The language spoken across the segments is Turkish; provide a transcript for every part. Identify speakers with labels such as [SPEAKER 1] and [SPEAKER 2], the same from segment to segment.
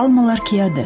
[SPEAKER 1] Psalmalar kıyады.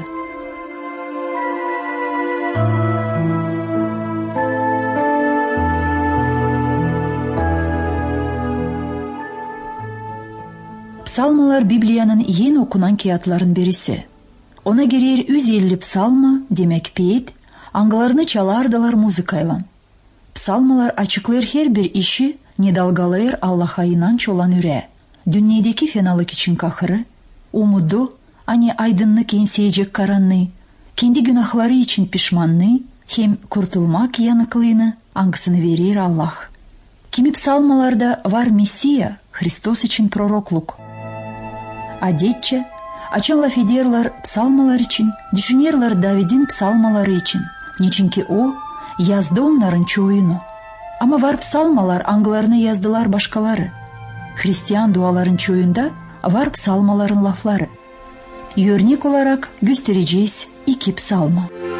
[SPEAKER 1] Psalmalar Bibliyanın en okunan kıyatların birisi. Ona gelir 150 psalma, demek peyit, angılarını çalardılar muzikayla. Psalmalar açıklar her bir işi, ne dalgalayır Allah'a inanç olan üre. Dünyadaki fenalık için kahırı, umudu, hani aydınlık enseyecek karanlığı, kendi günahları için pişmanlığı, hem kurtulmak yanıklığını, angısını verir Allah. Kimi psalmalarda var Messia, Hristos için prorokluk. Adetçe, açan laf ederler psalmalar için, düşünürler David'in psalmaları için. Niçin ki o, yazdı onların çoğunu. Ama var psalmalar angılarını yazdılar başkaları. Hristiyan duaların çoğunda var psalmaların lafları. Örnek olarak göstereceğiz 2 psalma.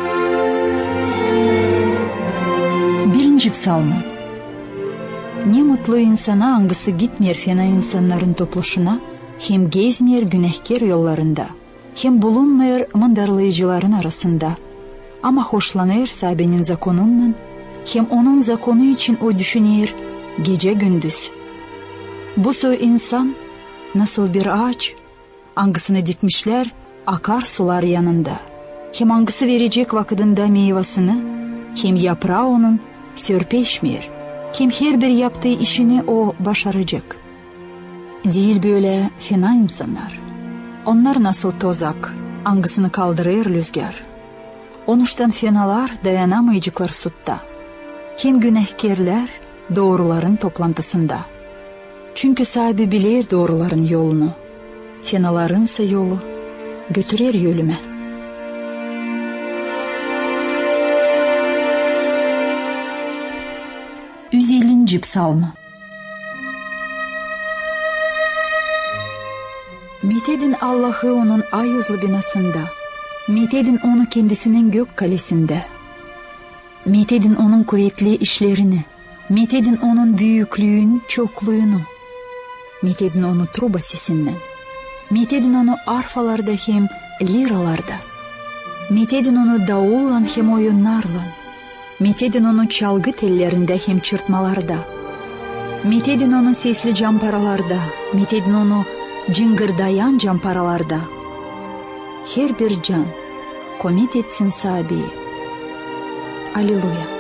[SPEAKER 1] 1. psalma. Ne mutlu insana angısı gitmer fena insanların topluşuna, hem gezmer günahkar yollarında, hem bulunmayır mındarlayıcıların arasında. Ama hoşlanır sahabenin zakonundan, hem onun zakonu için o düşünür gece gündüz. Bu soy insan nasıl bir ağaç, angısını dikmişler akar sular yanında. Hem angısı verecek vakitinde meyvasını, hem yaprağı onun sörpeşmir, hem her bir yaptığı işini o başaracak. Değil böyle fena insanlar. Onlar nasıl tozak, angısını kaldırır rüzgar. Onuştan fenalar dayanamayacaklar sutta. Hem günahkerler doğruların toplantısında. Çünkü sahibi bilir doğruların yolunu. Fenalarınsa yolu götürür ölüme. Yüz psalma. Metedin Allah'ı onun ay yüzlü binasında. Metedin onu kendisinin gök kalesinde. Metedin onun kuvvetli işlerini. Metedin onun büyüklüğün çokluğunu. Metedin onu truba sesinden. Metedin onu arfalarda hem liralarda. Metedin onu davulla hem oyunlarla. Metedin onu çalgı tellerinde hem çırpmalarda. Metedin onu sesli camparalarda. Metedin onu cıngırdayan camparalarda. Her bir can komet etsin sahibi. Aleluya.